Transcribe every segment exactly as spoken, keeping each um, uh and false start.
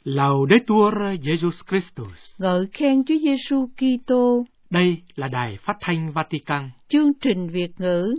Laudetur Jesus Christus. Ngợi khen Chúa Giêsu Kitô. Đây là Đài Phát thanh Vatican. Chương trình Việt ngữ.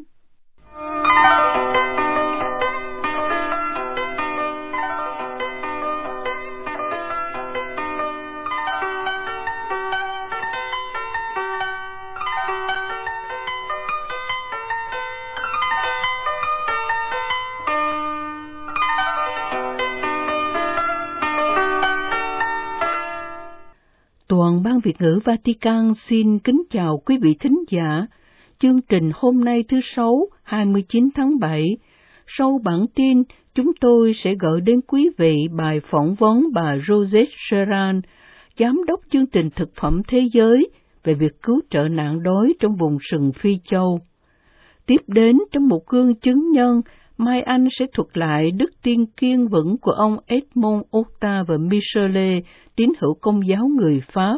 Toàn ban Việt ngữ Vatican xin kính chào quý vị thính giả. Chương trình hôm nay thứ Sáu, hai mươi chín tháng bảy. Sau bản tin, chúng tôi sẽ gửi đến quý vị bài phỏng vấn bà Rosette Serran, Giám đốc chương trình thực phẩm thế giới, về việc cứu trợ nạn đói trong vùng sừng Phi Châu. Tiếp đến, trong một gương chứng nhân, Mai Anh sẽ thuật lại đức tin kiên vững của ông Edmond Octa và Michelet, tín hữu Công giáo người Pháp.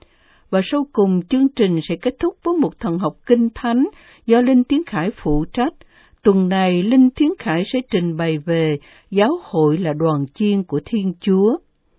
Và sau cùng, chương trình sẽ kết thúc với một thần học kinh thánh do Linh Tiến Khải phụ trách. Tuần này, Linh Tiến Khải sẽ trình bày về giáo hội là đoàn chiên của Thiên Chúa.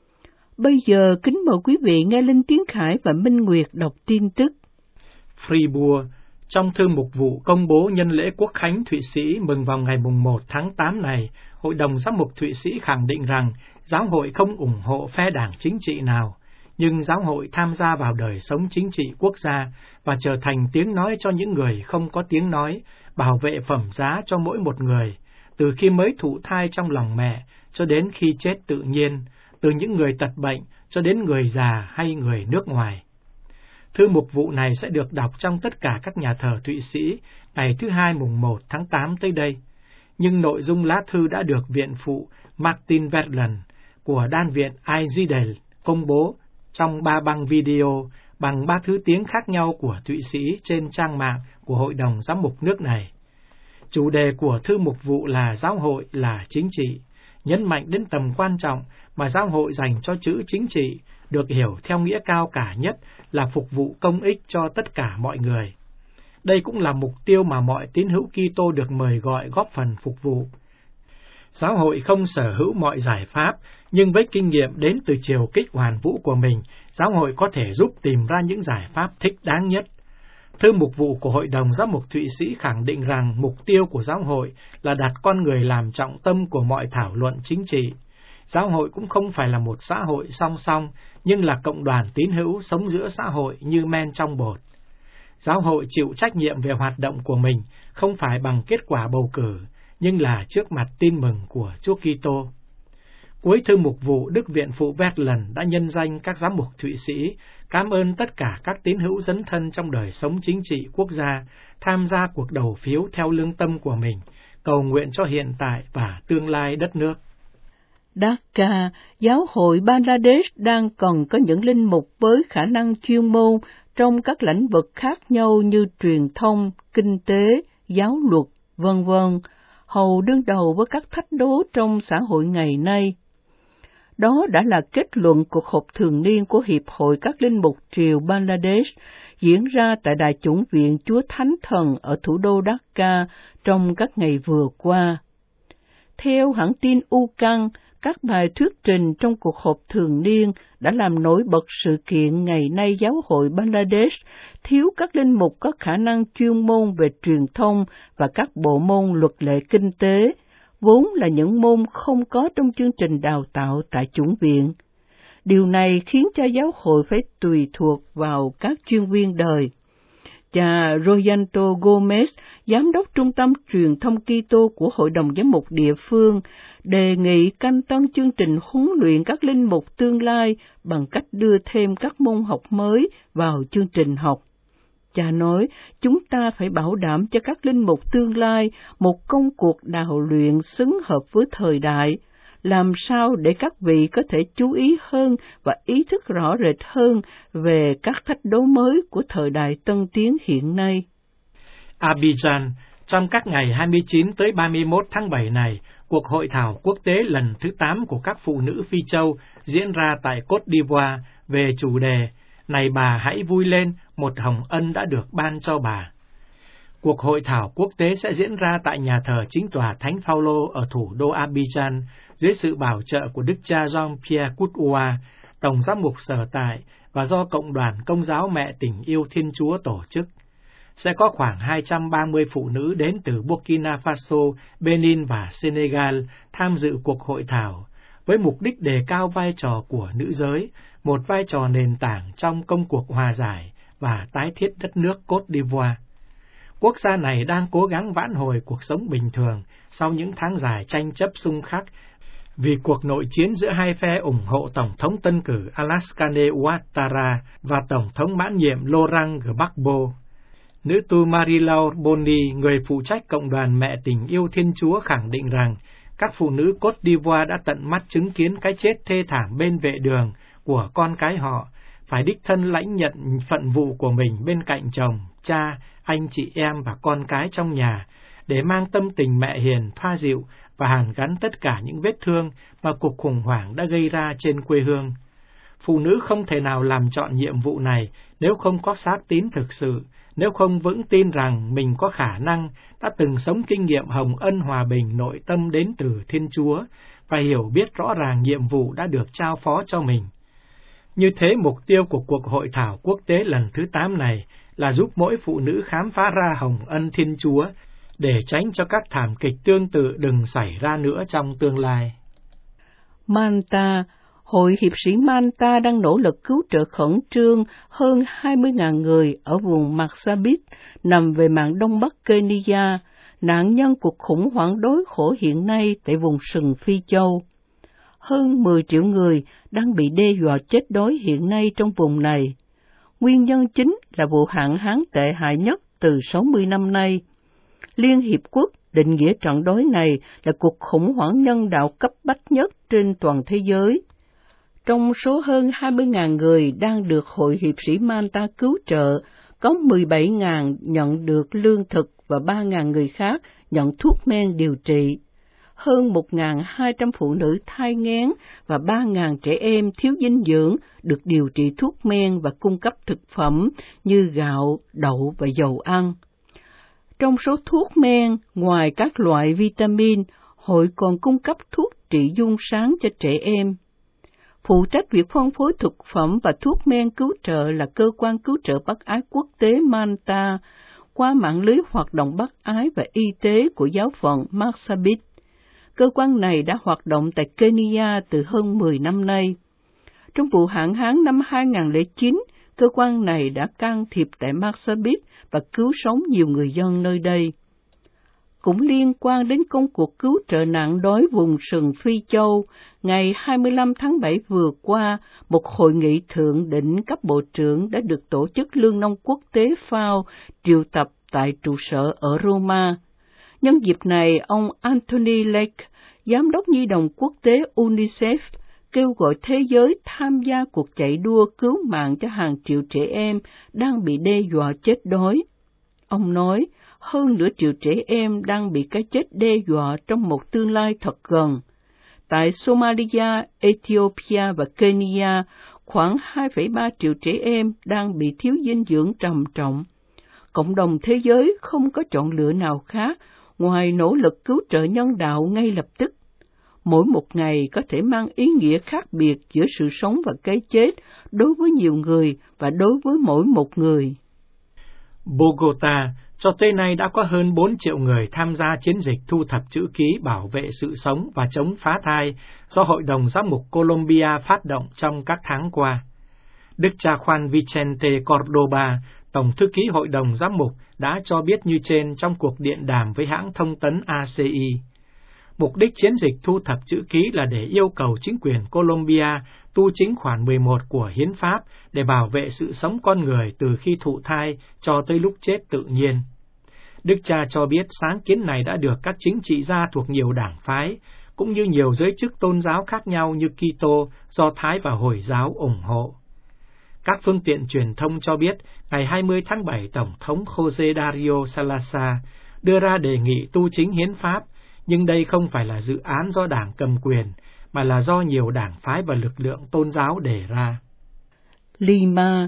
Bây giờ, kính mời quý vị nghe Linh Tiến Khải và Minh Nguyệt đọc tin tức. Fribourg, trong thư mục vụ công bố nhân lễ Quốc khánh Thụy Sĩ mừng vào ngày mùng một tháng tám này, Hội đồng Giám mục Thụy Sĩ khẳng định rằng giáo hội không ủng hộ phe đảng chính trị nào, nhưng giáo hội tham gia vào đời sống chính trị quốc gia và trở thành tiếng nói cho những người không có tiếng nói, bảo vệ phẩm giá cho mỗi một người, từ khi mới thụ thai trong lòng mẹ cho đến khi chết tự nhiên, từ những người tật bệnh cho đến người già hay người nước ngoài. Thư mục vụ này sẽ được đọc trong tất cả các nhà thờ Thụy Sĩ ngày thứ hai mùng một tháng tám tới đây. Nhưng nội dung lá thư đã được Viện phụ Martin Verland của Đan viện Einsiedeln công bố trong ba băng video bằng ba thứ tiếng khác nhau của Thụy Sĩ trên trang mạng của Hội đồng Giám mục nước này. Chủ đề của thư mục vụ là giáo hội là chính trị, nhấn mạnh đến tầm quan trọng mà giáo hội dành cho chữ chính trị, được hiểu theo nghĩa cao cả nhất là phục vụ công ích cho tất cả mọi người. Đây cũng là mục tiêu mà mọi tín hữu Kitô được mời gọi góp phần phục vụ. Giáo hội không sở hữu mọi giải pháp, nhưng với kinh nghiệm đến từ chiều kích hoàn vũ của mình, giáo hội có thể giúp tìm ra những giải pháp thích đáng nhất. Thư mục vụ của Hội đồng Giám mục Thụy Sĩ khẳng định rằng mục tiêu của giáo hội là đặt con người làm trọng tâm của mọi thảo luận chính trị. Giáo hội cũng không phải là một xã hội song song, nhưng là cộng đoàn tín hữu sống giữa xã hội như men trong bột. Giáo hội chịu trách nhiệm về hoạt động của mình, không phải bằng kết quả bầu cử, nhưng là trước mặt tin mừng của Chúa Kitô. Cuối thư mục vụ, Đức Viện phụ Verland đã nhân danh các giám mục Thụy Sĩ, cảm ơn tất cả các tín hữu dấn thân trong đời sống chính trị quốc gia, tham gia cuộc đầu phiếu theo lương tâm của mình, cầu nguyện cho hiện tại và tương lai đất nước. Dhaka, giáo hội Bangladesh đang cần có những linh mục với khả năng chuyên môn trong các lĩnh vực khác nhau như truyền thông, kinh tế, giáo luật, vân vân, hầu đương đầu với các thách đố trong xã hội ngày nay. Đó đã là kết luận cuộc họp thường niên của Hiệp hội các linh mục triều Bangladesh diễn ra tại Đại chủng viện Chúa Thánh Thần ở thủ đô Dhaka trong các ngày vừa qua. Theo hãng tin Ucan, các bài thuyết trình trong cuộc họp thường niên đã làm nổi bật sự kiện ngày nay giáo hội Bangladesh thiếu các linh mục có khả năng chuyên môn về truyền thông và các bộ môn luật lệ kinh tế, vốn là những môn không có trong chương trình đào tạo tại chủng viện. Điều này khiến cho giáo hội phải tùy thuộc vào các chuyên viên đời. Cha Royanto Gomez, Giám đốc Trung tâm Truyền thông Kitô của Hội đồng Giám mục địa phương, đề nghị canh tân chương trình huấn luyện các linh mục tương lai bằng cách đưa thêm các môn học mới vào chương trình học. Cha nói, chúng ta phải bảo đảm cho các linh mục tương lai một công cuộc đào luyện xứng hợp với thời đại, làm sao để các vị có thể chú ý hơn và ý thức rõ rệt hơn về các thách đố mới của thời đại tân tiến hiện nay. Abidjan, trong các ngày hai mươi chín tới ba mươi mốt tháng bảy này, cuộc hội thảo quốc tế lần thứ tám của các phụ nữ Phi Châu diễn ra tại Côte d'Ivoire về chủ đề "Này bà hãy vui lên, một hồng ân đã được ban cho bà". Cuộc hội thảo quốc tế sẽ diễn ra tại nhà thờ Chính tòa Thánh Phaolô ở thủ đô Abidjan dưới sự bảo trợ của Đức cha Jean-Pierre Coutoua, Tổng giám mục sở tại và do Cộng đoàn Công giáo Mẹ Tình Yêu Thiên Chúa tổ chức. Sẽ có khoảng hai trăm ba mươi phụ nữ đến từ Burkina Faso, Benin và Senegal tham dự cuộc hội thảo, với mục đích đề cao vai trò của nữ giới, một vai trò nền tảng trong công cuộc hòa giải và tái thiết đất nước Côte d'Ivoire. Quốc gia này đang cố gắng vãn hồi cuộc sống bình thường sau những tháng dài tranh chấp xung khắc vì cuộc nội chiến giữa hai phe ủng hộ Tổng thống tân cử Alassane Ouattara và Tổng thống mãn nhiệm Laurent Gbagbo. Nữ tu Marie-Laure Boni, người phụ trách Cộng đoàn Mẹ Tình Yêu Thiên Chúa khẳng định rằng các phụ nữ Côte d'Ivoire đã tận mắt chứng kiến cái chết thê thảm bên vệ đường của con cái họ, phải đích thân lãnh nhận phận vụ của mình bên cạnh chồng, cha, anh chị em và con cái trong nhà, để mang tâm tình mẹ hiền thoa dịu và hàn gắn tất cả những vết thương mà cuộc khủng hoảng đã gây ra trên quê hương. Phụ nữ không thể nào làm trọn nhiệm vụ này nếu không có xác tín thực sự, nếu không vững tin rằng mình có khả năng, đã từng sống kinh nghiệm hồng ân hòa bình nội tâm đến từ Thiên Chúa, và hiểu biết rõ ràng nhiệm vụ đã được trao phó cho mình. Như thế, mục tiêu của cuộc hội thảo quốc tế lần thứ tám này là giúp mỗi phụ nữ khám phá ra hồng ân Thiên Chúa, để tránh cho các thảm kịch tương tự đừng xảy ra nữa trong tương lai. Manta, Hội hiệp sĩ Manta đang nỗ lực cứu trợ khẩn trương hơn hai mươi nghìn người ở vùng Marsabit, nằm về mạn đông bắc Kenya, nạn nhân cuộc khủng hoảng đói khổ hiện nay tại vùng sừng Phi Châu. Hơn mười triệu người đang bị đe dọa chết đói hiện nay trong vùng này. Nguyên nhân chính là vụ hạn hán tệ hại nhất từ sáu mươi năm nay. Liên Hiệp Quốc định nghĩa trận đói này là cuộc khủng hoảng nhân đạo cấp bách nhất trên toàn thế giới. Trong số hơn hai mươi nghìn người đang được Hội hiệp sĩ Manta cứu trợ, có mười bảy nghìn nhận được lương thực và ba nghìn người khác nhận thuốc men điều trị. Hơn một nghìn hai trăm phụ nữ thai nghén và ba nghìn trẻ em thiếu dinh dưỡng được điều trị thuốc men và cung cấp thực phẩm như gạo, đậu và dầu ăn. Trong số thuốc men, ngoài các loại vitamin, hội còn cung cấp thuốc trị dung sáng cho trẻ em. Phụ trách việc phân phối thực phẩm và thuốc men cứu trợ là Cơ quan Cứu trợ Bác ái Quốc tế Manta, qua mạng lưới hoạt động bác ái và y tế của giáo phận Marsabit. Cơ quan này đã hoạt động tại Kenya từ hơn mười năm nay. Trong vụ hạn hán năm hai nghìn không trăm lẻ chín, cơ quan này đã can thiệp tại Marsabit và cứu sống nhiều người dân nơi đây. Cũng liên quan đến công cuộc cứu trợ nạn đói vùng sừng Phi Châu, ngày hai mươi lăm tháng bảy vừa qua, một hội nghị thượng đỉnh cấp bộ trưởng đã được Tổ chức Lương nông Quốc tế FAO triệu tập tại trụ sở ở Roma. Nhân dịp này, ông Anthony Lake, Giám đốc Nhi đồng Quốc tế UNICEF, kêu gọi thế giới tham gia cuộc chạy đua cứu mạng cho hàng triệu trẻ em đang bị đe dọa chết đói. Ông nói, hơn nửa triệu trẻ em đang bị cái chết đe dọa trong một tương lai thật gần. Tại Somalia, Ethiopia và Kenya, khoảng hai phẩy ba triệu trẻ em đang bị thiếu dinh dưỡng trầm trọng. Cộng đồng thế giới không có chọn lựa nào khác ngoài nỗ lực cứu trợ nhân đạo ngay lập tức. Mỗi một ngày có thể mang ý nghĩa khác biệt giữa sự sống và cái chết đối với nhiều người và đối với mỗi một người. Bogota, cho tới nay đã có hơn bốn triệu người tham gia chiến dịch thu thập chữ ký bảo vệ sự sống và chống phá thai do Hội đồng Giám mục Colombia phát động trong các tháng qua. Đức cha Juan Vicente Cordoba, Tổng thư ký Hội đồng Giám mục, đã cho biết như trên trong cuộc điện đàm với hãng thông tấn a xê i. Mục đích chiến dịch thu thập chữ ký là để yêu cầu chính quyền Colombia tu chính khoản mười một của Hiến pháp để bảo vệ sự sống con người từ khi thụ thai cho tới lúc chết tự nhiên. Đức cha cho biết sáng kiến này đã được các chính trị gia thuộc nhiều đảng phái, cũng như nhiều giới chức tôn giáo khác nhau như Kitô, Do Thái và Hồi giáo ủng hộ. Các phương tiện truyền thông cho biết, ngày hai mươi tháng bảy, Tổng thống José Darío Salazar đưa ra đề nghị tu chính hiến pháp, nhưng đây không phải là dự án do đảng cầm quyền, mà là do nhiều đảng phái và lực lượng tôn giáo đề ra. Lima,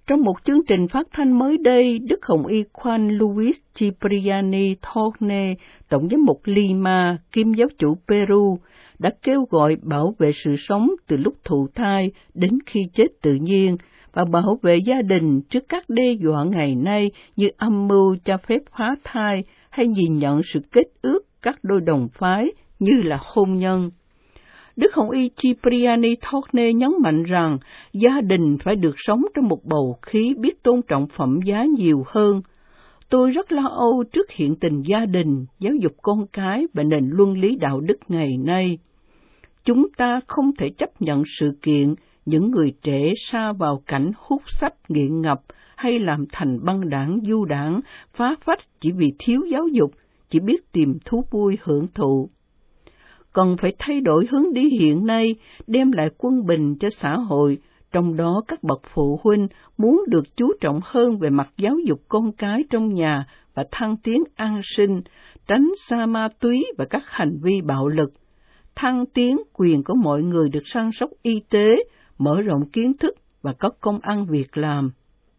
Trong một chương trình phát thanh mới đây, Đức Hồng Y Juan Luis Cipriani Torne, Tổng giám mục Lima, kiêm giáo chủ Peru, đã kêu gọi bảo vệ sự sống từ lúc thụ thai đến khi chết tự nhiên và bảo vệ gia đình trước các đe dọa ngày nay như âm mưu cho phép phá thai hay nhìn nhận sự kết ước các đôi đồng phái như là hôn nhân. Đức Hồng Y Cipriani Torne nhấn mạnh rằng gia đình phải được sống trong một bầu khí biết tôn trọng phẩm giá nhiều hơn. Tôi rất lo âu trước hiện tình gia đình, giáo dục con cái và nền luân lý đạo đức ngày nay. Chúng ta không thể chấp nhận sự kiện những người trẻ sa vào cảnh hút sách nghiện ngập hay làm thành băng đảng du đảng, phá phách chỉ vì thiếu giáo dục, chỉ biết tìm thú vui hưởng thụ. Cần phải thay đổi hướng đi hiện nay, đem lại quân bình cho xã hội, trong đó các bậc phụ huynh muốn được chú trọng hơn về mặt giáo dục con cái trong nhà và thăng tiến an sinh, tránh xa ma túy và các hành vi bạo lực, thăng tiến quyền của mọi người được săn sóc y tế, mở rộng kiến thức và có công ăn việc làm.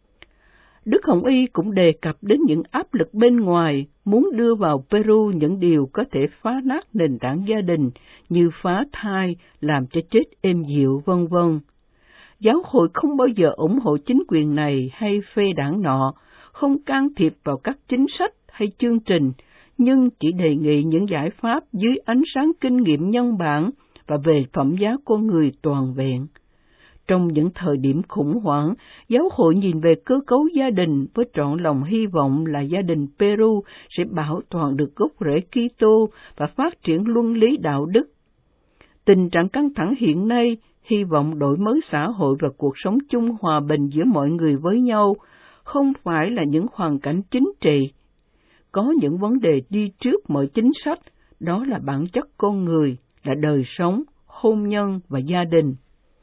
Đức Hồng Y cũng đề cập đến những áp lực bên ngoài muốn đưa vào Peru những điều có thể phá nát nền tảng gia đình như phá thai, làm cho chết êm dịu, vân vân. Giáo hội không bao giờ ủng hộ chính quyền này hay phe đảng nọ, không can thiệp vào các chính sách hay chương trình, nhưng chỉ đề nghị những giải pháp dưới ánh sáng kinh nghiệm nhân bản và về phẩm giá con người toàn vẹn. Trong những thời điểm khủng hoảng, giáo hội nhìn về cơ cấu gia đình với trọn lòng hy vọng là gia đình Peru sẽ bảo toàn được gốc rễ Kitô và phát triển luân lý đạo đức. Tình trạng căng thẳng hiện nay, hy vọng đổi mới xã hội và cuộc sống chung hòa bình giữa mọi người với nhau, không phải là những hoàn cảnh chính trị. Có những vấn đề đi trước mọi chính sách, đó là bản chất con người, là đời sống, hôn nhân và gia đình.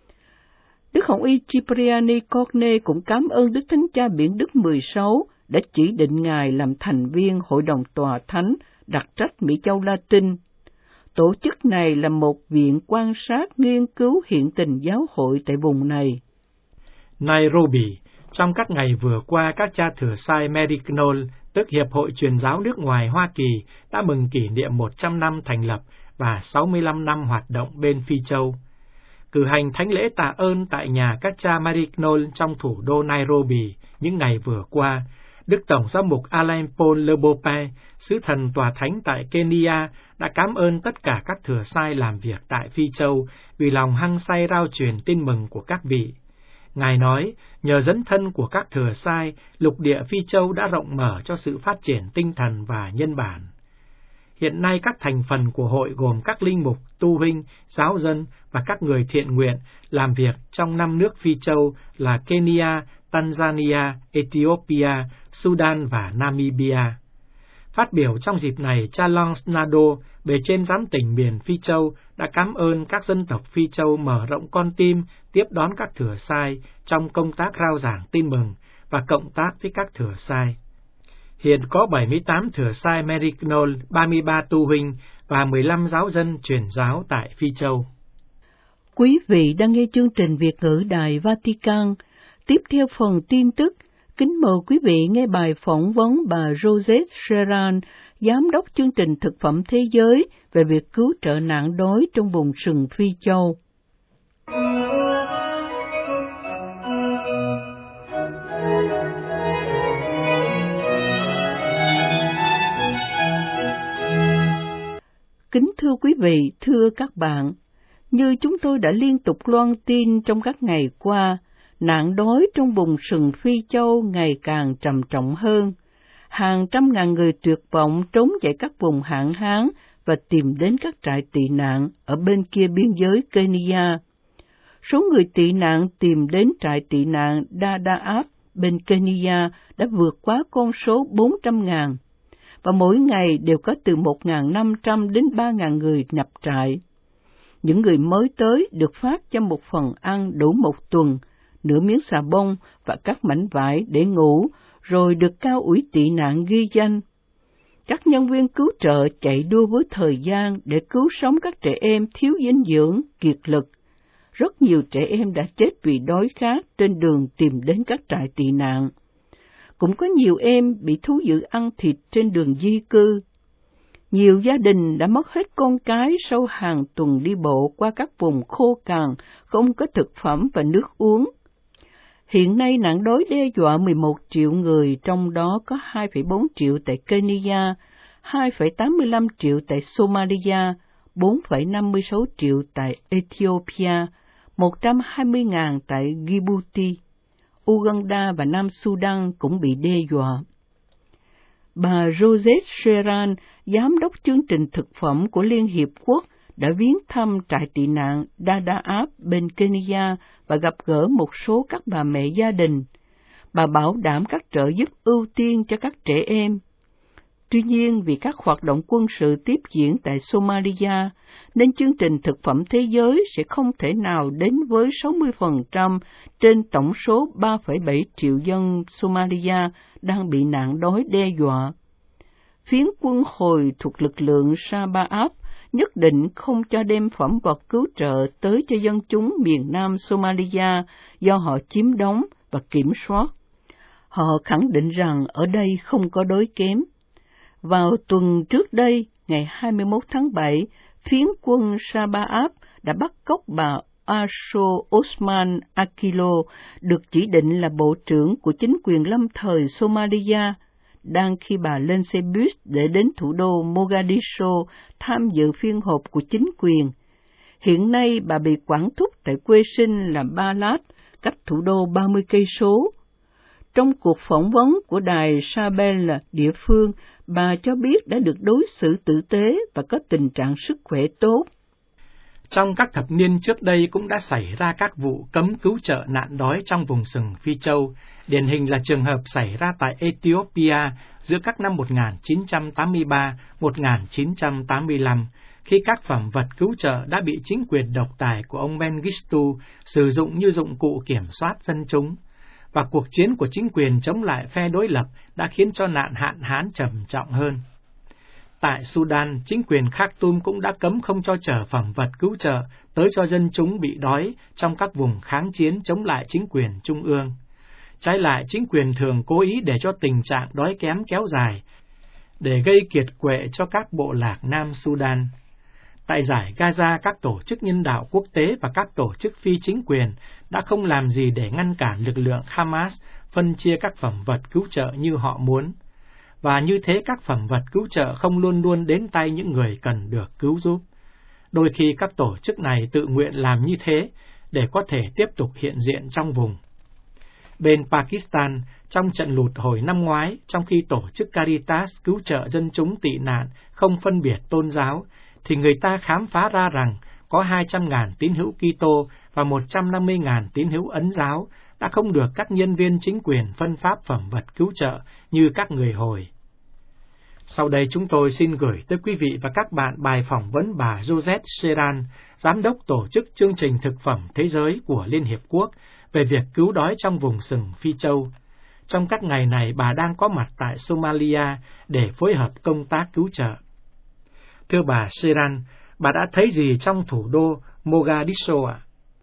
Đức Hồng Y Cipriani Torne cũng cảm ơn Đức Thánh Cha Biển Đức mười sáu đã chỉ định Ngài làm thành viên Hội đồng Tòa Thánh đặc trách Mỹ Châu Latin. Tổ chức này là một viện quan sát nghiên cứu hiện tình giáo hội tại vùng này. Nairobi, trong các ngày vừa qua, các cha thừa sai Medicinal, tức Hiệp hội Truyền giáo nước ngoài Hoa Kỳ, đã mừng kỷ niệm một trăm năm thành lập và sáu mươi lăm năm hoạt động bên Phi Châu. Cử hành thánh lễ tạ ơn tại nhà các cha Medicinal trong thủ đô Nairobi những ngày vừa qua, Đức Tổng giám mục Alain Paul Lebope, sứ thần tòa thánh tại Kenya, đã cảm ơn tất cả các thừa sai làm việc tại Phi Châu vì lòng hăng say rao truyền tin mừng của các vị. Ngài nói, nhờ dấn thân của các thừa sai, lục địa Phi Châu đã rộng mở cho sự phát triển tinh thần và nhân bản. Hiện nay các thành phần của hội gồm các linh mục, tu huynh, giáo dân và các người thiện nguyện làm việc trong năm nước Phi Châu là Kenya, Tanzania, Ethiopia, Sudan và Namibia. Phát biểu trong dịp này, cha Lance Nado, bề trên giám tỉnh miền Phi Châu, đã cảm ơn các dân tộc Phi Châu mở rộng con tim tiếp đón các thừa sai trong công tác rao giảng tin mừng và cộng tác với các thừa sai. Hiện có bảy mươi tám thừa sai Medicinal, ba mươi ba tu huynh và mười lăm giáo dân truyền giáo tại Phi Châu. Quý vị đang nghe chương trình Việt ngữ Đài Vatican. Tiếp theo phần tin tức, kính mời quý vị nghe bài phỏng vấn bà Rosette Serran, Giám đốc chương trình Thực phẩm Thế giới về việc cứu trợ nạn đói trong vùng sừng Phi Châu. Kính thưa quý vị, thưa các bạn, như chúng tôi đã liên tục loan tin trong các ngày qua, nạn đói trong vùng sừng Phi Châu ngày càng trầm trọng hơn. Hàng trăm ngàn người tuyệt vọng trốn chạy các vùng hạn hán và tìm đến các trại tị nạn ở bên kia biên giới Kenya. Số người tị nạn tìm đến trại tị nạn Dadaab bên Kenya đã vượt quá con số bốn trăm ngàn, và mỗi ngày đều có từ một nghìn năm trăm đến ba nghìn người nhập trại. Những người mới tới được phát cho một phần ăn đủ một tuần, nửa miếng xà bông và các mảnh vải để ngủ, rồi được cao ủy tị nạn ghi danh. Các nhân viên cứu trợ chạy đua với thời gian để cứu sống các trẻ em thiếu dinh dưỡng, kiệt lực. rất nhiều trẻ em đã chết vì đói khát trên đường tìm đến các trại tị nạn. Cũng có nhiều em bị thú dữ ăn thịt trên đường di cư. Nhiều gia đình đã mất hết con cái sau hàng tuần đi bộ qua các vùng khô cằn, không có thực phẩm và nước uống. Hiện nay nạn đói đe dọa mười một triệu người, trong đó có hai phẩy bốn triệu tại Kenya, hai phẩy tám mươi lăm triệu tại Somalia, bốn phẩy năm mươi sáu triệu tại Ethiopia, một trăm hai mươi nghìn tại Djibouti. Uganda và Nam Sudan cũng bị đe dọa. Bà Rosette Sheran, giám đốc chương trình thực phẩm của Liên Hiệp Quốc, đã viếng thăm trại tị nạn Dadaab bên Kenya và gặp gỡ một số các bà mẹ gia đình. Bà bảo đảm các trợ giúp ưu tiên cho các trẻ em. Tuy nhiên, vì các hoạt động quân sự tiếp diễn tại Somalia, nên chương trình thực phẩm thế giới sẽ không thể nào đến với sáu mươi phần trăm trên tổng số ba phẩy bảy triệu dân Somalia đang bị nạn đói đe dọa. Phiến quân Hồi thuộc lực lượng Shabaab nhất định không cho đem phẩm vật cứu trợ tới cho dân chúng miền nam Somalia do họ chiếm đóng và kiểm soát. Họ khẳng định rằng ở đây không có đói kém. Vào tuần trước đây, ngày hai mươi mốt tháng bảy, phiến quân Shabaab đã bắt cóc bà Asho Osman Akilo, được chỉ định là bộ trưởng của chính quyền lâm thời Somalia, đang khi bà lên xe bus để đến thủ đô Mogadishu tham dự phiên họp của chính quyền. Hiện nay bà bị quản thúc tại quê sinh là Balad, cách thủ đô ba mươi cây số. Trong cuộc phỏng vấn của đài Sabel địa phương, bà cho biết đã được đối xử tử tế và có tình trạng sức khỏe tốt. Trong các thập niên trước đây cũng đã xảy ra các vụ cấm cứu trợ nạn đói trong vùng sừng Phi Châu, điển hình là trường hợp xảy ra tại Ethiopia giữa các năm một nghìn chín trăm tám mươi ba đến một nghìn chín trăm tám mươi lăm, khi các phẩm vật cứu trợ đã bị chính quyền độc tài của ông Mengistu sử dụng như dụng cụ kiểm soát dân chúng. Và cuộc chiến của chính quyền chống lại phe đối lập đã khiến cho nạn hạn hán trầm trọng hơn. Tại Sudan, chính quyền Khartoum cũng đã cấm không cho chở phẩm vật cứu trợ tới cho dân chúng bị đói trong các vùng kháng chiến chống lại chính quyền trung ương. Trái lại, chính quyền thường cố ý để cho tình trạng đói kém kéo dài, để gây kiệt quệ cho các bộ lạc Nam Sudan. Tại giải Gaza, các tổ chức nhân đạo quốc tế và các tổ chức phi chính quyền đã không làm gì để ngăn cản lực lượng Hamas phân chia các phẩm vật cứu trợ như họ muốn. Và như thế các phẩm vật cứu trợ không luôn luôn đến tay những người cần được cứu giúp. Đôi khi các tổ chức này tự nguyện làm như thế để có thể tiếp tục hiện diện trong vùng. Bên Pakistan, trong trận lụt hồi năm ngoái, trong khi tổ chức Caritas cứu trợ dân chúng tị nạn không phân biệt tôn giáo, thì người ta khám phá ra rằng có hai trăm nghìn tín hữu Kitô và một trăm năm mươi nghìn tín hữu Ấn giáo đã không được các nhân viên chính quyền phân phát phẩm vật cứu trợ như các người Hồi. Sau đây chúng tôi xin gửi tới quý vị và các bạn bài phỏng vấn bà Rosette Sheran, Giám đốc Tổ chức Chương trình Thực phẩm Thế giới của Liên Hiệp Quốc về việc cứu đói trong vùng sừng Phi Châu. Trong các ngày này, bà đang có mặt tại Somalia để phối hợp công tác cứu trợ. Thưa bà Sheran, bà đã thấy gì trong thủ đô Mogadishu ạ?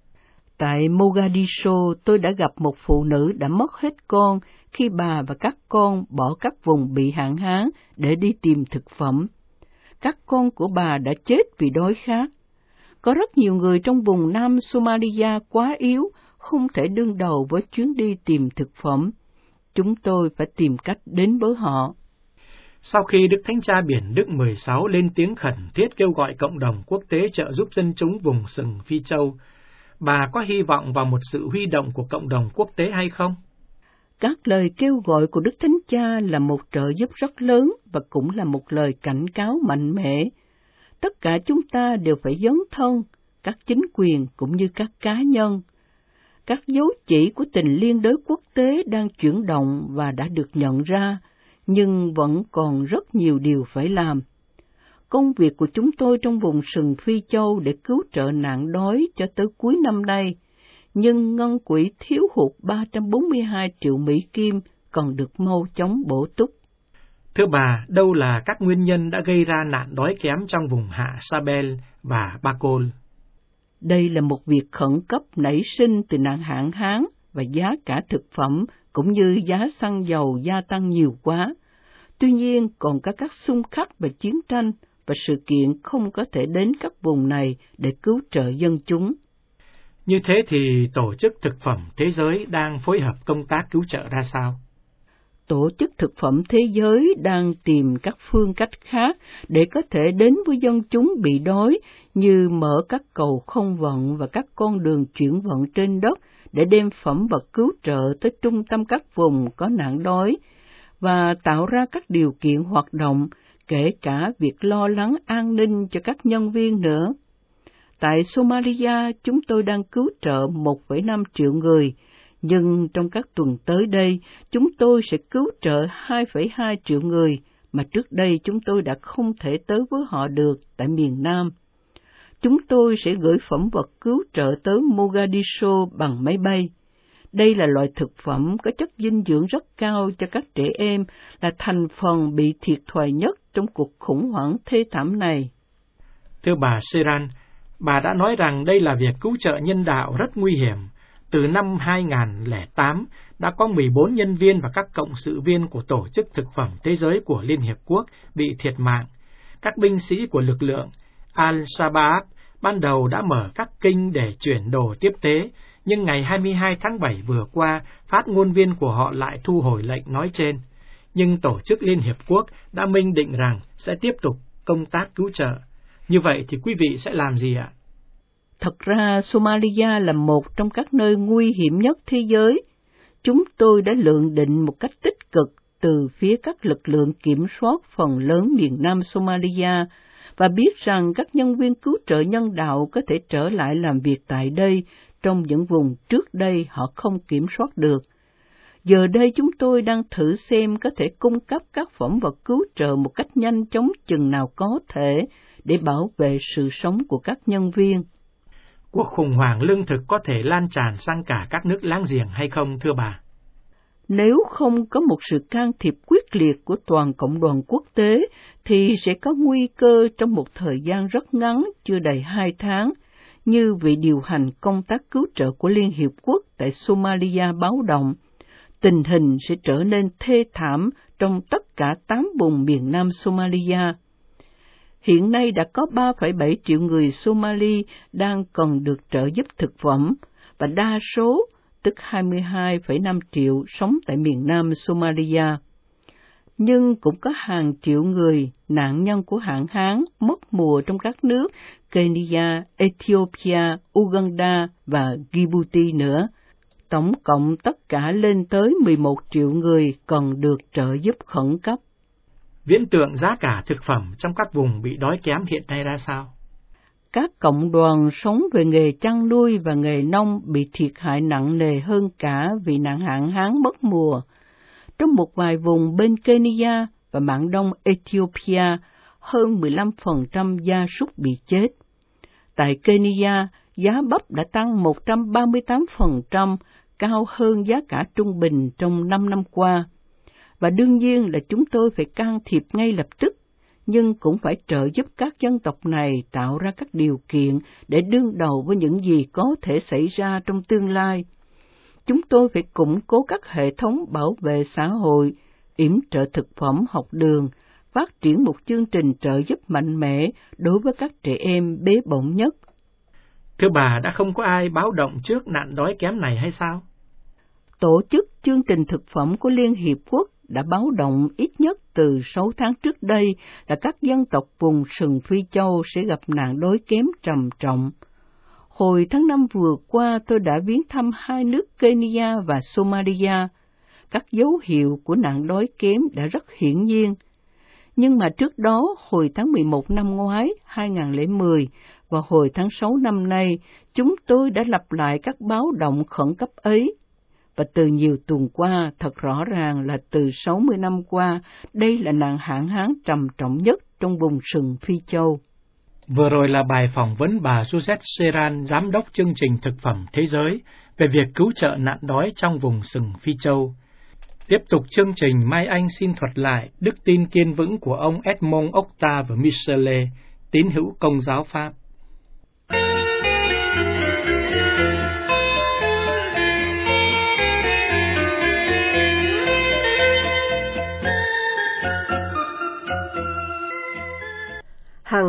Tại Mogadishu, tôi đã gặp một phụ nữ đã mất hết con khi bà và các con bỏ các vùng bị hạn hán để đi tìm thực phẩm. Các con của bà đã chết vì đói khát. Có rất nhiều người trong vùng Nam Somalia quá yếu, không thể đương đầu với chuyến đi tìm thực phẩm. Chúng tôi phải tìm cách đến với họ. Sau khi Đức Thánh Cha Biển Đức mười sáu lên tiếng khẩn thiết kêu gọi cộng đồng quốc tế trợ giúp dân chúng vùng sừng Phi Châu, bà có hy vọng vào một sự huy động của cộng đồng quốc tế hay không? Các lời kêu gọi của Đức Thánh Cha là một trợ giúp rất lớn và cũng là một lời cảnh cáo mạnh mẽ. Tất cả chúng ta đều phải dấn thân, các chính quyền cũng như các cá nhân. Các dấu chỉ của tình liên đới quốc tế đang chuyển động và đã được nhận ra, nhưng vẫn còn rất nhiều điều phải làm. Công việc của chúng tôi trong vùng sừng Phi Châu để cứu trợ nạn đói cho tới cuối năm nay, nhưng ngân quỹ thiếu hụt ba trăm bốn mươi hai triệu Mỹ Kim còn được mau chóng bổ túc. Thưa bà, đâu là các nguyên nhân đã gây ra nạn đói kém trong vùng hạ Sabel và Bakol? Đây là một việc khẩn cấp nảy sinh từ nạn hạn hán và giá cả thực phẩm cũng như giá xăng dầu gia tăng nhiều quá. Tuy nhiên, còn có các xung khắc và chiến tranh và sự kiện không có thể đến các vùng này để cứu trợ dân chúng. Như thế thì Tổ chức Thực phẩm Thế giới đang phối hợp công tác cứu trợ ra sao? Tổ chức Thực phẩm Thế giới đang tìm các phương cách khác để có thể đến với dân chúng bị đói, như mở các cầu không vận và các con đường chuyển vận trên đất để đem phẩm vật cứu trợ tới trung tâm các vùng có nạn đói, và tạo ra các điều kiện hoạt động, kể cả việc lo lắng an ninh cho các nhân viên nữa. Tại Somalia, chúng tôi đang cứu trợ một phẩy năm triệu người, nhưng trong các tuần tới đây, chúng tôi sẽ cứu trợ hai phẩy hai triệu người mà trước đây chúng tôi đã không thể tới với họ được tại miền Nam. Chúng tôi sẽ gửi phẩm vật cứu trợ tới Mogadishu bằng máy bay. Đây là loại thực phẩm có chất dinh dưỡng rất cao cho các trẻ em, là thành phần bị thiệt thòi nhất trong cuộc khủng hoảng thê thảm này. Thưa bà Seran, bà đã nói rằng đây là việc cứu trợ nhân đạo rất nguy hiểm. Từ năm hai không không tám, đã có mười bốn nhân viên và các cộng sự viên của Tổ chức Thực phẩm Thế giới của Liên Hiệp Quốc bị thiệt mạng. Các binh sĩ của lực lượng Al-Shabaab ban đầu đã mở các kênh để chuyển đồ tiếp tế, nhưng ngày hai mươi hai tháng bảy vừa qua, phát ngôn viên của họ lại thu hồi lệnh nói trên. Nhưng Tổ chức Liên Hiệp Quốc đã minh định rằng sẽ tiếp tục công tác cứu trợ. Như vậy thì quý vị sẽ làm gì ạ? Thật ra, Somalia là một trong các nơi nguy hiểm nhất thế giới. Chúng tôi đã lượng định một cách tích cực từ phía các lực lượng kiểm soát phần lớn miền Nam Somalia và biết rằng các nhân viên cứu trợ nhân đạo có thể trở lại làm việc tại đây trong những vùng trước đây họ không kiểm soát được. Giờ đây chúng tôi đang thử xem có thể cung cấp các phẩm vật cứu trợ một cách nhanh chóng chừng nào có thể để bảo vệ sự sống của các nhân viên. Cuộc khủng hoảng lương thực có thể lan tràn sang cả các nước láng giềng hay không, thưa bà? Nếu không có một sự can thiệp quyết liệt của toàn cộng đoàn quốc tế, thì sẽ có nguy cơ trong một thời gian rất ngắn, chưa đầy hai tháng, như vị điều hành công tác cứu trợ của Liên Hiệp Quốc tại Somalia báo động, tình hình sẽ trở nên thê thảm trong tất cả tám vùng miền Nam Somalia. Hiện nay đã có ba phẩy bảy triệu người Somali đang cần được trợ giúp thực phẩm, và đa số, tức hai mươi hai phẩy năm triệu, sống tại miền Nam Somalia. Nhưng cũng có hàng triệu người nạn nhân của hạn hán mất mùa trong các nước Kenya, Ethiopia, Uganda và Djibouti nữa. Tổng cộng tất cả lên tới mười một triệu người cần được trợ giúp khẩn cấp. Viễn tượng giá cả thực phẩm trong các vùng bị đói kém hiện nay ra sao? Các cộng đoàn sống về nghề chăn nuôi và nghề nông bị thiệt hại nặng nề hơn cả vì nạn hạn hán mất mùa. Trong một vài vùng bên Kenya và mạn đông Ethiopia, hơn mười lăm phần trăm gia súc bị chết. Tại Kenya, giá bắp đã tăng một trăm ba mươi tám phần trăm, cao hơn giá cả trung bình trong năm năm qua. Và đương nhiên là chúng tôi phải can thiệp ngay lập tức, nhưng cũng phải trợ giúp các dân tộc này tạo ra các điều kiện để đương đầu với những gì có thể xảy ra trong tương lai. Chúng tôi phải củng cố các hệ thống bảo vệ xã hội, yểm trợ thực phẩm học đường, phát triển một chương trình trợ giúp mạnh mẽ đối với các trẻ em bế bỏng nhất. Thưa bà, đã không có ai báo động trước nạn đói kém này hay sao? Tổ chức chương trình thực phẩm của Liên Hiệp Quốc đã báo động ít nhất từ sáu tháng trước đây là các dân tộc vùng sừng Phi Châu sẽ gặp nạn đói kém trầm trọng. Hồi tháng năm vừa qua, tôi đã viếng thăm hai nước Kenya và Somalia. Các dấu hiệu của nạn đói kém đã rất hiển nhiên. Nhưng mà trước đó, hồi tháng mười một năm ngoái, hai không không không, và hồi tháng sáu năm nay, chúng tôi đã lặp lại các báo động khẩn cấp ấy. Và từ nhiều tuần qua, thật rõ ràng là từ sáu mươi năm qua, đây là nạn hạn hán trầm trọng nhất trong vùng sừng Phi Châu. Vừa rồi là bài phỏng vấn bà Suzette Seran, Giám đốc chương trình Thực phẩm Thế giới, về việc cứu trợ nạn đói trong vùng sừng Phi Châu. Tiếp tục chương trình, Mai Anh xin thuật lại đức tin kiên vững của ông Edmond Octave Michelet, tín hữu Công giáo Pháp.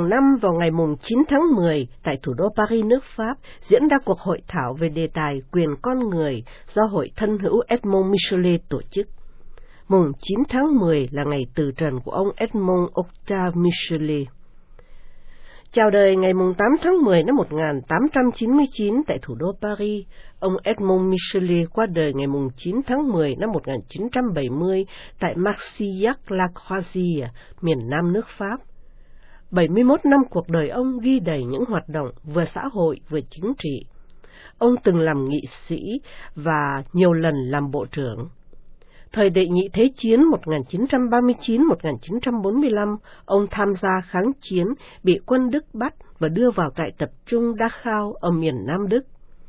hàng năm vào ngày chín tháng mười, tại thủ đô Paris, nước Pháp, diễn ra cuộc hội thảo về đề tài quyền con người do Hội Thân hữu Edmond Michelet tổ chức. Mùng chín tháng mười là ngày từ trần của ông Edmond Octave Michelet. Chào đời ngày tám tháng mười năm một nghìn tám trăm chín mươi chín tại thủ đô Paris, ông Edmond Michelet qua đời ngày chín tháng mười năm một nghìn chín trăm bảy mươi tại Marcillac-la-Croisière, miền Nam nước Pháp. bảy mươi mốt năm cuộc đời ông ghi đầy những hoạt động vừa xã hội vừa chính trị. Ông từng làm nghị sĩ và nhiều lần làm bộ trưởng. Thời đệ nhị Thế chiến một nghìn chín trăm ba mươi chín đến một nghìn chín trăm bốn mươi lăm, ông tham gia kháng chiến, bị quân Đức bắt và đưa vào trại tập trung Dachau ở miền Nam Đức.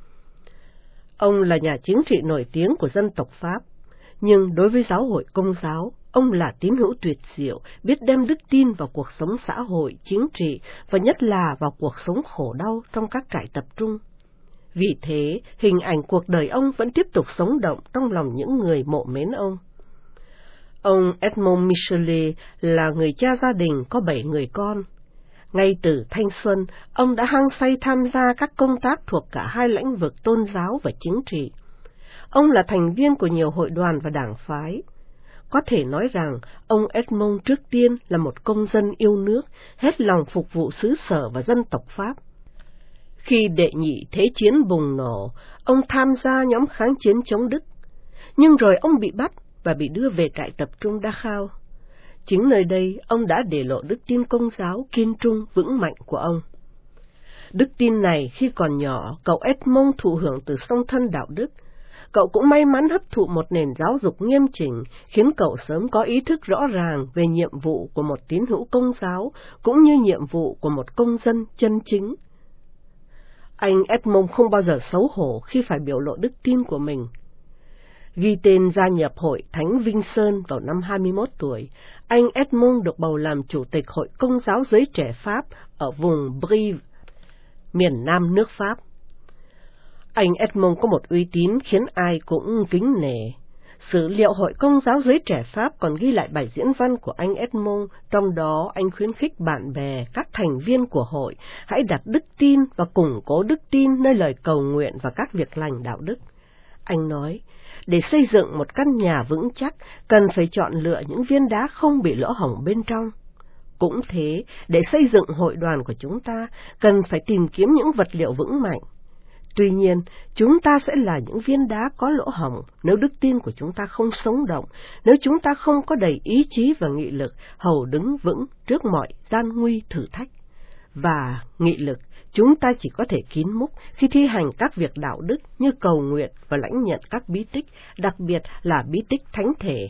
Ông là nhà chính trị nổi tiếng của dân tộc Pháp, nhưng đối với giáo hội Công giáo, ông là tín hữu tuyệt diệu, biết đem đức tin vào cuộc sống xã hội, chính trị và nhất là vào cuộc sống khổ đau trong các trại tập trung. Vì thế, hình ảnh cuộc đời ông vẫn tiếp tục sống động trong lòng những người mộ mến ông. Ông Edmond Michelet là người cha gia đình có bảy người con. Ngay từ thanh xuân, ông đã hăng say tham gia các công tác thuộc cả hai lĩnh vực tôn giáo và chính trị. Ông là thành viên của nhiều hội đoàn và đảng phái. Có thể nói rằng, ông Edmond trước tiên là một công dân yêu nước, hết lòng phục vụ xứ sở và dân tộc Pháp. Khi đệ nhị Thế chiến bùng nổ, ông tham gia nhóm kháng chiến chống Đức, nhưng rồi ông bị bắt và bị đưa về trại tập trung Dachau. Chính nơi đây, ông đã để lộ đức tin Công giáo kiên trung vững mạnh của ông. Đức tin này khi còn nhỏ, cậu Edmond thụ hưởng từ song thân đạo đức. Cậu cũng may mắn hấp thụ một nền giáo dục nghiêm chỉnh, khiến cậu sớm có ý thức rõ ràng về nhiệm vụ của một tín hữu Công giáo, cũng như nhiệm vụ của một công dân chân chính. Anh Edmond không bao giờ xấu hổ khi phải biểu lộ đức tin của mình. Ghi tên gia nhập hội Thánh Vinh Sơn vào năm hai mươi mốt tuổi, anh Edmond được bầu làm chủ tịch Hội Công giáo giới trẻ Pháp ở vùng Brive, miền Nam nước Pháp. Anh Edmond có một uy tín khiến ai cũng kính nể. Sử liệu Hội Công giáo giới trẻ Pháp còn ghi lại bài diễn văn của anh Edmond, trong đó anh khuyến khích bạn bè, các thành viên của hội, hãy đặt đức tin và củng cố đức tin nơi lời cầu nguyện và các việc lành đạo đức. Anh nói, để xây dựng một căn nhà vững chắc, cần phải chọn lựa những viên đá không bị lỗ hổng bên trong. Cũng thế, để xây dựng hội đoàn của chúng ta, cần phải tìm kiếm những vật liệu vững mạnh. Tuy nhiên, chúng ta sẽ là những viên đá có lỗ hổng nếu đức tin của chúng ta không sống động, nếu chúng ta không có đầy ý chí và nghị lực hầu đứng vững trước mọi gian nguy thử thách. Và nghị lực, chúng ta chỉ có thể kín múc khi thi hành các việc đạo đức như cầu nguyện và lãnh nhận các bí tích, đặc biệt là bí tích thánh thể.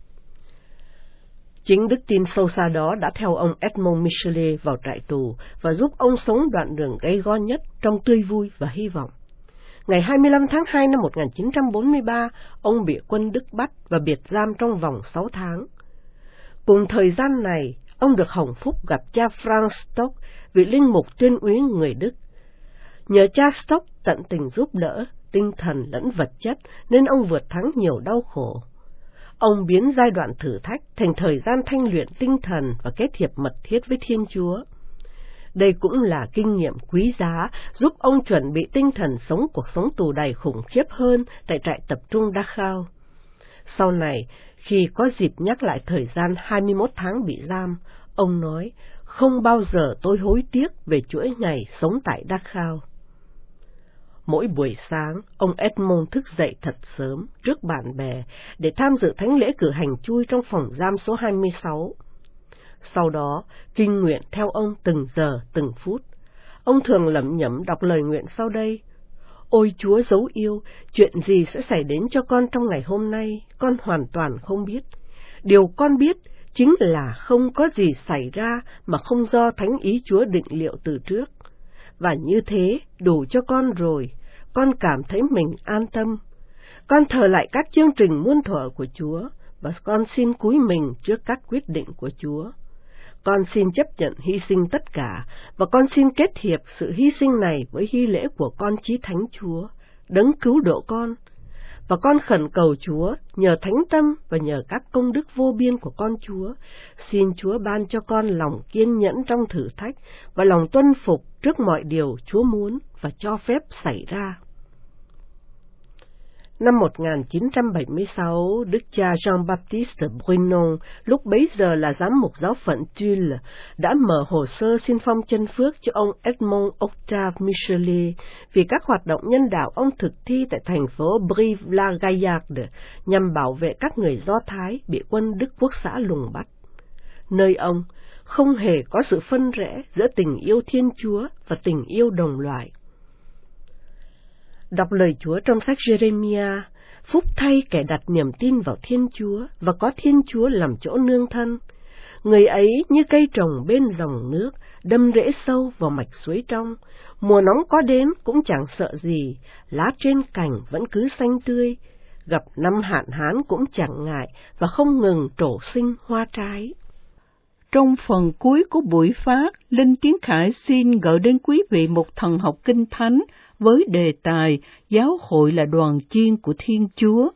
Chính đức tin sâu xa đó đã theo ông Edmond Michelet vào trại tù và giúp ông sống đoạn đường gay go nhất trong tươi vui và hy vọng. Ngày hai mươi lăm tháng hai năm một nghìn chín trăm bốn mươi ba, ông bị quân Đức bắt và biệt giam trong vòng sáu tháng. Cùng thời gian này, ông được hồng phúc gặp cha Franz Stock, vị linh mục tuyên úy người Đức. Nhờ cha Stock tận tình giúp đỡ, tinh thần lẫn vật chất, nên ông vượt thắng nhiều đau khổ. Ông biến giai đoạn thử thách thành thời gian thanh luyện tinh thần và kết hiệp mật thiết với Thiên Chúa. Đây cũng là kinh nghiệm quý giá giúp ông chuẩn bị tinh thần sống cuộc sống tù đầy khủng khiếp hơn tại trại tập trung Dachau. Sau này, khi có dịp nhắc lại thời gian hai mươi mốt tháng bị giam, ông nói, không bao giờ tôi hối tiếc về chuỗi ngày sống tại Dachau. Mỗi buổi sáng, ông Edmond thức dậy thật sớm trước bạn bè để tham dự thánh lễ cử hành chui trong phòng giam số hai mươi sáu. Sau đó, kinh nguyện theo ông từng giờ, từng phút. Ông thường lẩm nhẩm đọc lời nguyện sau đây. Ôi Chúa dấu yêu, chuyện gì sẽ xảy đến cho con trong ngày hôm nay, con hoàn toàn không biết. Điều con biết chính là không có gì xảy ra mà không do thánh ý Chúa định liệu từ trước. Và như thế, đủ cho con rồi, con cảm thấy mình an tâm. Con thờ lại các chương trình muôn thuở của Chúa, và con xin cúi mình trước các quyết định của Chúa. Con xin chấp nhận hy sinh tất cả, và con xin kết hiệp sự hy sinh này với hy lễ của con Chí Thánh Chúa, đấng cứu độ con. Và con khẩn cầu Chúa, nhờ thánh tâm và nhờ các công đức vô biên của con Chúa, xin Chúa ban cho con lòng kiên nhẫn trong thử thách và lòng tuân phục trước mọi điều Chúa muốn và cho phép xảy ra. Năm một nghìn chín trăm bảy mươi sáu, Đức cha Jean-Baptiste Brunon, lúc bấy giờ là giám mục giáo phận Tulle, đã mở hồ sơ xin phong chân phước cho ông Edmond Octave Michelet vì các hoạt động nhân đạo ông thực thi tại thành phố Brive-la-Gaillarde nhằm bảo vệ các người Do Thái bị quân Đức Quốc xã lùng bắt. Nơi ông không hề có sự phân rẽ giữa tình yêu Thiên Chúa và tình yêu đồng loại. Đọc lời Chúa trong sách Jeremiah, phúc thay kẻ đặt niềm tin vào Thiên Chúa và có Thiên Chúa làm chỗ nương thân. Người ấy như cây trồng bên dòng nước, đâm rễ sâu vào mạch suối trong. Mùa nóng có đến cũng chẳng sợ gì, lá trên cành vẫn cứ xanh tươi. Gặp năm hạn hán cũng chẳng ngại và không ngừng trổ sinh hoa trái. Trong phần cuối của buổi phát, Linh Tiến Khải xin gợi đến quý vị một thần học kinh thánh với đề tài Giáo hội là đoàn chiên của Thiên Chúa.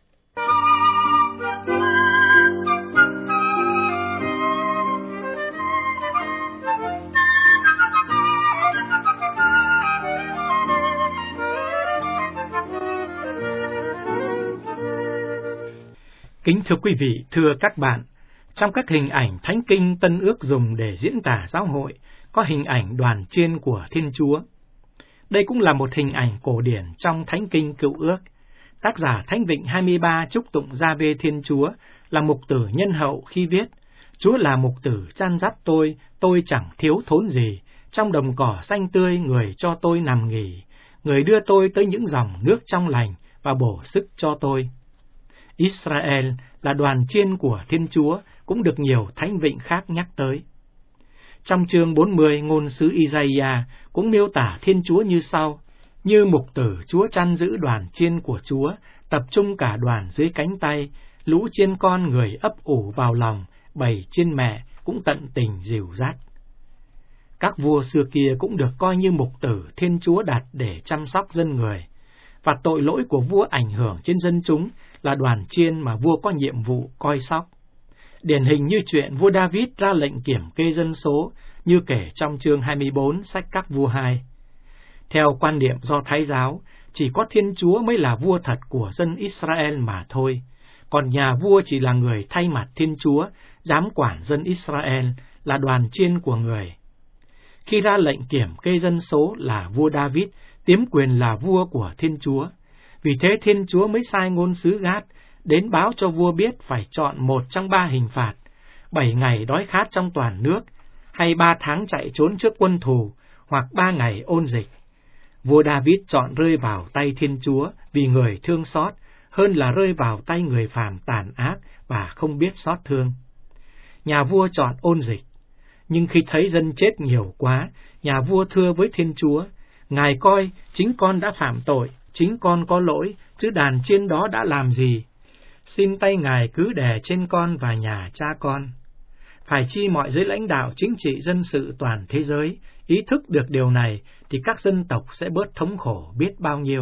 Kính thưa quý vị, thưa các bạn, trong các hình ảnh Thánh Kinh Tân Ước dùng để diễn tả giáo hội, có hình ảnh đoàn chiên của Thiên Chúa. Đây cũng là một hình ảnh cổ điển trong Thánh Kinh Cựu Ước. Tác giả Thánh Vịnh hai mươi ba chúc tụng Gia-vê Thiên Chúa là mục tử nhân hậu khi viết: Chúa là mục tử chăn dắt tôi, tôi chẳng thiếu thốn gì, trong đồng cỏ xanh tươi người cho tôi nằm nghỉ, người đưa tôi tới những dòng nước trong lành và bổ sức cho tôi. Israel là đoàn chiên của Thiên Chúa cũng được nhiều thánh vịnh khác nhắc tới. Trong chương bốn mươi, ngôn sứ Isaiah cũng miêu tả Thiên Chúa như sau: Như mục tử Chúa chăn giữ đoàn chiên của Chúa, tập trung cả đoàn dưới cánh tay, lũ chiên con người ấp ủ vào lòng, bầy chiên mẹ cũng tận tình dìu dắt. Các vua xưa kia cũng được coi như mục tử Thiên Chúa đặt để chăm sóc dân người, và tội lỗi của vua ảnh hưởng trên dân chúng là đoàn chiên mà vua có nhiệm vụ coi sóc. Điển hình như chuyện vua David ra lệnh kiểm kê dân số, như kể trong chương hai mươi bốn sách Các Vua hai. Theo quan niệm Do Thái giáo, chỉ có Thiên Chúa mới là vua thật của dân Israel mà thôi, còn nhà vua chỉ là người thay mặt Thiên Chúa, giám quản dân Israel, là đoàn chiên của người. Khi ra lệnh kiểm kê dân số là vua David, tiếm quyền là vua của Thiên Chúa. Vì thế Thiên Chúa mới sai ngôn sứ Gát đến báo cho vua biết phải chọn một trong ba hình phạt: bảy ngày đói khát trong toàn nước, hay ba tháng chạy trốn trước quân thù, hoặc ba ngày ôn dịch. Vua David chọn rơi vào tay Thiên Chúa vì người thương xót, hơn là rơi vào tay người phàm tàn ác và không biết xót thương. Nhà vua chọn ôn dịch, nhưng khi thấy dân chết nhiều quá, nhà vua thưa với Thiên Chúa: Ngài coi, chính con đã phạm tội, chính con có lỗi, chứ đàn chiên đó đã làm gì? Xin tay Ngài cứ đè trên con và nhà cha con. Phải chi mọi giới lãnh đạo chính trị dân sự toàn thế giới ý thức được điều này, thì các dân tộc sẽ bớt thống khổ biết bao nhiêu.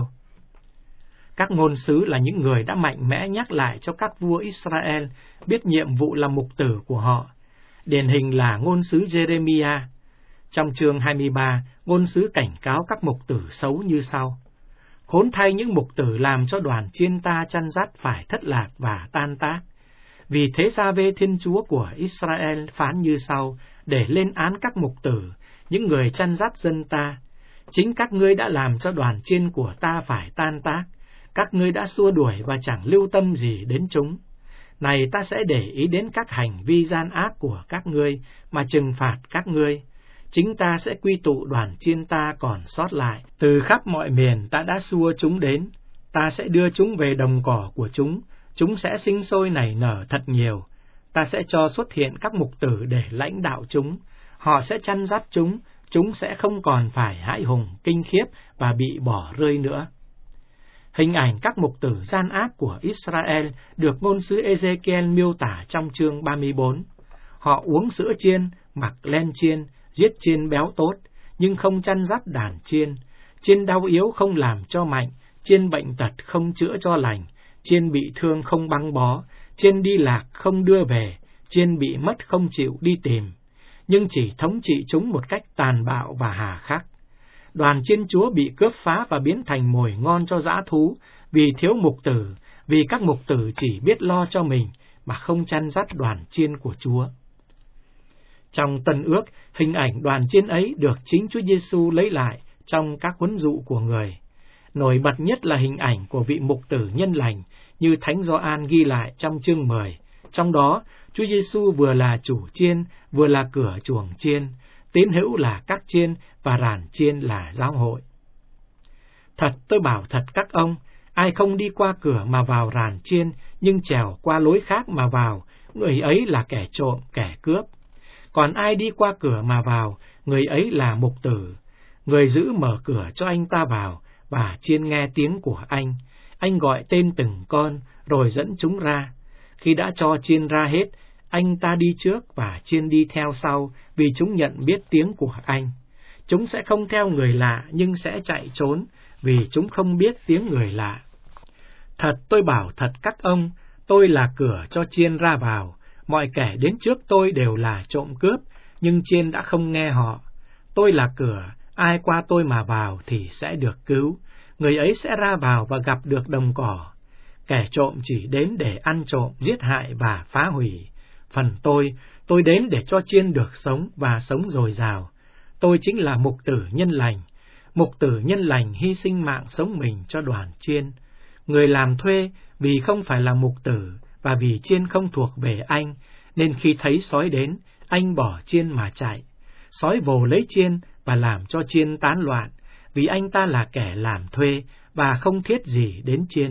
Các ngôn sứ là những người đã mạnh mẽ nhắc lại cho các vua Israel biết nhiệm vụ làm mục tử của họ. Điển hình là ngôn sứ Jeremiah. Trong chương hai mươi ba, ngôn sứ cảnh cáo các mục tử xấu như sau: Khốn thay những mục tử làm cho đoàn chiên ta chăn dắt phải thất lạc và tan tác. Vì thế Gia-vê Thiên Chúa của Israel phán như sau để lên án các mục tử, những người chăn dắt dân ta: Chính các ngươi đã làm cho đoàn chiên của ta phải tan tác, các ngươi đã xua đuổi và chẳng lưu tâm gì đến chúng. Này, ta sẽ để ý đến các hành vi gian ác của các ngươi mà trừng phạt các ngươi. Chính ta sẽ quy tụ đoàn chiên ta còn sót lại. Từ khắp mọi miền ta đã xua chúng đến. Ta sẽ đưa chúng về đồng cỏ của chúng. Chúng sẽ sinh sôi nảy nở thật nhiều. Ta sẽ cho xuất hiện các mục tử để lãnh đạo chúng. Họ sẽ chăn dắt chúng. Chúng sẽ không còn phải hãi hùng, kinh khiếp và bị bỏ rơi nữa. Hình ảnh các mục tử gian ác của Israel được ngôn sứ Ê-dê-ki-el miêu tả trong chương ba mươi bốn. Họ uống sữa chiên, mặc len chiên, giết chiên béo tốt, nhưng không chăn dắt đàn chiên. Chiên đau yếu không làm cho mạnh, chiên bệnh tật không chữa cho lành, chiên bị thương không băng bó, chiên đi lạc không đưa về, chiên bị mất không chịu đi tìm, nhưng chỉ thống trị chúng một cách tàn bạo và hà khắc. Đoàn chiên chúa bị cướp phá và biến thành mồi ngon cho dã thú, vì thiếu mục tử, vì các mục tử chỉ biết lo cho mình mà không chăn dắt đoàn chiên của Chúa. Trong Tân Ước, hình ảnh đoàn chiên ấy được chính Chúa Giêsu lấy lại trong các huấn dụ của người. Nổi bật nhất là hình ảnh của vị mục tử nhân lành như Thánh Gioan ghi lại trong chương mười. Trong đó, Chúa Giêsu vừa là chủ chiên, vừa là cửa chuồng chiên, tín hữu là các chiên và ràn chiên là giáo hội. Thật tôi bảo thật các ông, ai không đi qua cửa mà vào ràn chiên, nhưng trèo qua lối khác mà vào, người ấy là kẻ trộm, kẻ cướp. Còn ai đi qua cửa mà vào, người ấy là mục tử. Người giữ mở cửa cho anh ta vào, và chiên nghe tiếng của anh. Anh gọi tên từng con, rồi dẫn chúng ra. Khi đã cho chiên ra hết, anh ta đi trước và chiên đi theo sau, vì chúng nhận biết tiếng của anh. Chúng sẽ không theo người lạ, nhưng sẽ chạy trốn, vì chúng không biết tiếng người lạ. Thật tôi bảo thật các ông, tôi là cửa cho chiên ra vào. Mọi kẻ đến trước tôi đều là trộm cướp, nhưng chiên đã không nghe họ. Tôi là cửa, ai qua tôi mà vào thì sẽ được cứu. Người ấy sẽ ra vào và gặp được đồng cỏ. Kẻ trộm chỉ đến để ăn trộm, giết hại và phá hủy. Phần tôi, tôi đến để cho chiên được sống và sống dồi dào. Tôi chính là mục tử nhân lành. Mục tử nhân lành hy sinh mạng sống mình cho đoàn chiên. Người làm thuê vì không phải là mục tử và vì chiên không thuộc về anh, nên khi thấy sói đến, anh bỏ chiên mà chạy. Sói vồ lấy chiên và làm cho chiên tán loạn, vì anh ta là kẻ làm thuê và không thiết gì đến chiên.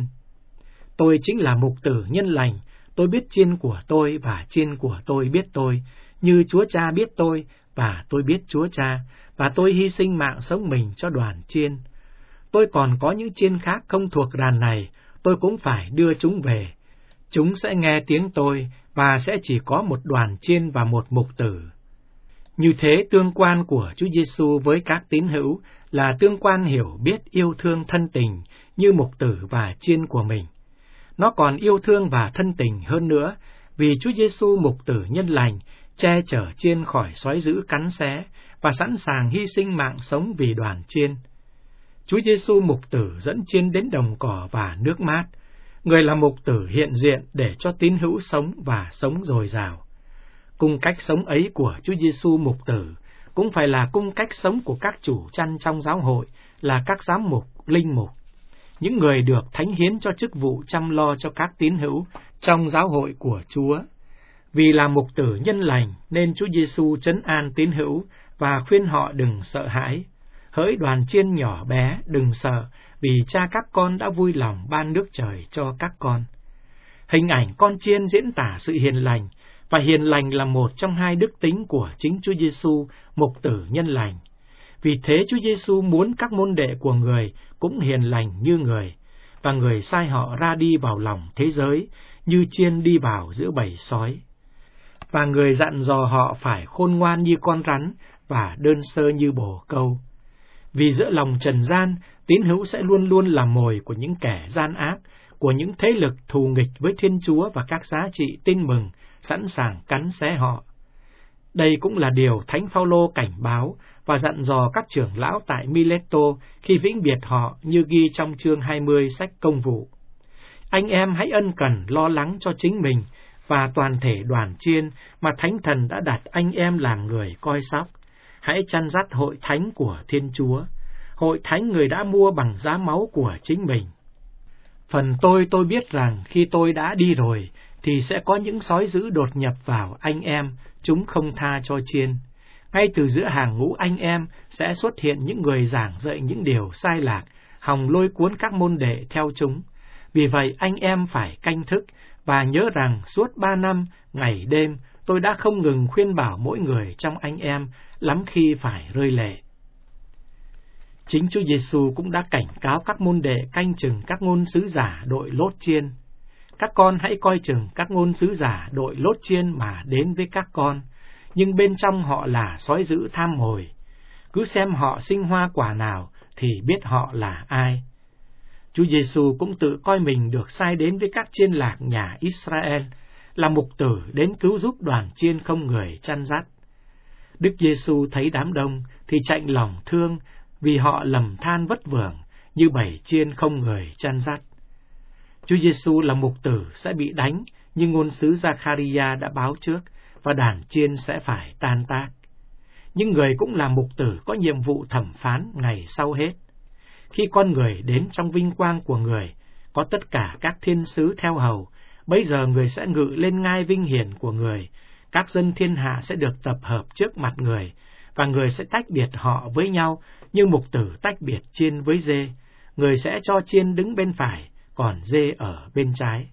Tôi chính là mục tử nhân lành, tôi biết chiên của tôi và chiên của tôi biết tôi, như Chúa Cha biết tôi và tôi biết Chúa Cha, và tôi hy sinh mạng sống mình cho đoàn chiên. Tôi còn có những chiên khác không thuộc đàn này, tôi cũng phải đưa chúng về. Chúng sẽ nghe tiếng tôi và sẽ chỉ có một đoàn chiên và một mục tử. Như thế, tương quan của Chúa Giêsu với các tín hữu là tương quan hiểu biết yêu thương thân tình như mục tử và chiên của mình. Nó còn yêu thương và thân tình hơn nữa, vì Chúa Giêsu mục tử nhân lành che chở chiên khỏi sói dữ cắn xé và sẵn sàng hy sinh mạng sống vì đoàn chiên. Chúa Giêsu mục tử dẫn chiên đến đồng cỏ và nước mát. Người là mục tử hiện diện để cho tín hữu sống và sống dồi dào. Cung cách sống ấy của Chúa Giêsu mục tử cũng phải là cung cách sống của các chủ chăn trong giáo hội, là các giám mục, linh mục, những người được thánh hiến cho chức vụ chăm lo cho các tín hữu trong giáo hội của Chúa. Vì là mục tử nhân lành nên Chúa Giêsu trấn an tín hữu và khuyên họ đừng sợ hãi. Hỡi đoàn chiên nhỏ bé, đừng sợ, vì cha các con đã vui lòng ban nước trời cho các con. Hình ảnh con chiên diễn tả sự hiền lành, và hiền lành là một trong hai đức tính của chính Chúa Giêsu, mục tử nhân lành. Vì thế Chúa Giêsu muốn các môn đệ của người cũng hiền lành như người, và người sai họ ra đi vào lòng thế giới, như chiên đi vào giữa bầy sói. Và người dặn dò họ phải khôn ngoan như con rắn và đơn sơ như bồ câu. Vì giữa lòng trần gian, tín hữu sẽ luôn luôn là mồi của những kẻ gian ác, của những thế lực thù nghịch với Thiên Chúa và các giá trị tin mừng, sẵn sàng cắn xé họ. Đây cũng là điều Thánh Phaolô cảnh báo và dặn dò các trưởng lão tại Mileto khi vĩnh biệt họ, như ghi trong chương hai mươi sách Công vụ. Anh em hãy ân cần lo lắng cho chính mình và toàn thể đoàn chiên mà Thánh Thần đã đặt anh em làm người coi sóc. Hãy chăn dắt hội thánh của Thiên Chúa, hội thánh người đã mua bằng giá máu của chính mình. Phần tôi tôi biết rằng khi tôi đã đi rồi, thì sẽ có những sói dữ đột nhập vào anh em, chúng không tha cho chiên. Ngay từ giữa hàng ngũ anh em sẽ xuất hiện những người giảng dạy những điều sai lạc, hòng lôi cuốn các môn đệ theo chúng. Vì vậy anh em phải canh thức và nhớ rằng suốt ba năm, ngày đêm, tôi đã không ngừng khuyên bảo mỗi người trong anh em, lắm khi phải rơi lệ. Chính Chúa Giêsu cũng đã cảnh cáo các môn đệ canh chừng các ngôn sứ giả đội lốt chiên. Các con hãy coi chừng các ngôn sứ giả đội lốt chiên mà đến với các con, nhưng bên trong họ là sói dữ tham mồi. Cứ xem họ sinh hoa quả nào thì biết họ là ai. Chúa Giêsu cũng tự coi mình được sai đến với các chiên lạc nhà Israel, là mục tử đến cứu giúp đoàn chiên không người chăn dắt. Đức Giêsu thấy đám đông thì chạnh lòng thương vì họ lầm than vất vưởng như bầy chiên không người chăn dắt. Chúa Giêsu là mục tử sẽ bị đánh như ngôn sứ Giê-ca-ri-a đã báo trước, và đàn chiên sẽ phải tan tác. Nhưng người cũng là mục tử có nhiệm vụ thẩm phán ngày sau hết. Khi con người đến trong vinh quang của người, có tất cả các thiên sứ theo hầu, bấy giờ người sẽ ngự lên ngai vinh hiển của người, các dân thiên hạ sẽ được tập hợp trước mặt người, và người sẽ tách biệt họ với nhau như mục tử tách biệt chiên với dê. Người sẽ cho chiên đứng bên phải, còn dê ở bên trái.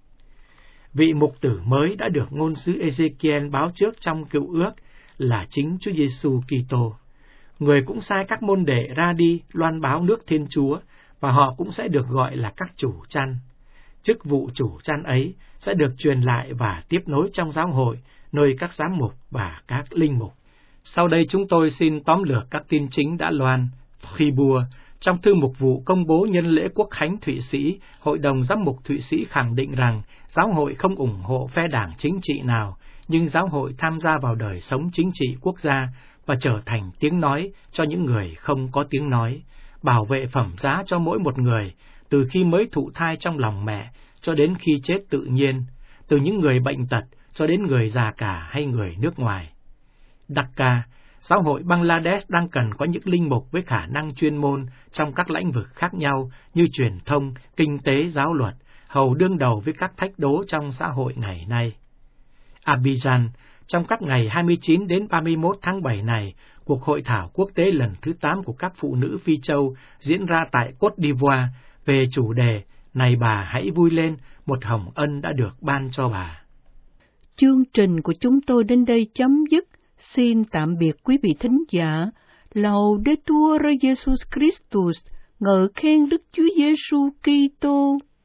Vị mục tử mới đã được ngôn sứ Ê-giê-ki-el báo trước trong Cựu Ước là chính Chúa Giêsu Kitô. Người cũng sai các môn đệ ra đi loan báo nước Thiên Chúa, và họ cũng sẽ được gọi là các chủ chăn. Chức vụ chủ chăn ấy sẽ được truyền lại và tiếp nối trong giáo hội, nơi các giám mục và các linh mục. Sau đây chúng tôi xin tóm lược các tin chính đã loan. Fribourg, trong thư mục vụ công bố nhân lễ Quốc khánh Thụy Sĩ, Hội đồng Giám mục Thụy Sĩ khẳng định rằng giáo hội không ủng hộ phe đảng chính trị nào, nhưng giáo hội tham gia vào đời sống chính trị quốc gia và trở thành tiếng nói cho những người không có tiếng nói, bảo vệ phẩm giá cho mỗi một người, từ khi mới thụ thai trong lòng mẹ cho đến khi chết tự nhiên, từ những người bệnh tật cho đến người già cả hay người nước ngoài. Dhaka, giáo hội Bangladesh đang cần có những linh mục với khả năng chuyên môn trong các lĩnh vực khác nhau như truyền thông, kinh tế, giáo luật, hầu đương đầu với các thách đố trong xã hội ngày nay. Abidjan, trong các ngày hai mươi chín đến ba mươi mốt tháng bảy này, cuộc hội thảo quốc tế lần thứ tám của các phụ nữ Phi Châu diễn ra tại Côte d'Ivoire về chủ đề "Này bà hãy vui lên, một hồng ân đã được ban cho bà." Chương trình của chúng tôi đến đây chấm dứt. Xin tạm biệt quý vị thính giả. Laudetur Jesus Christus, ngợi khen Đức Chúa Giêsu Kitô.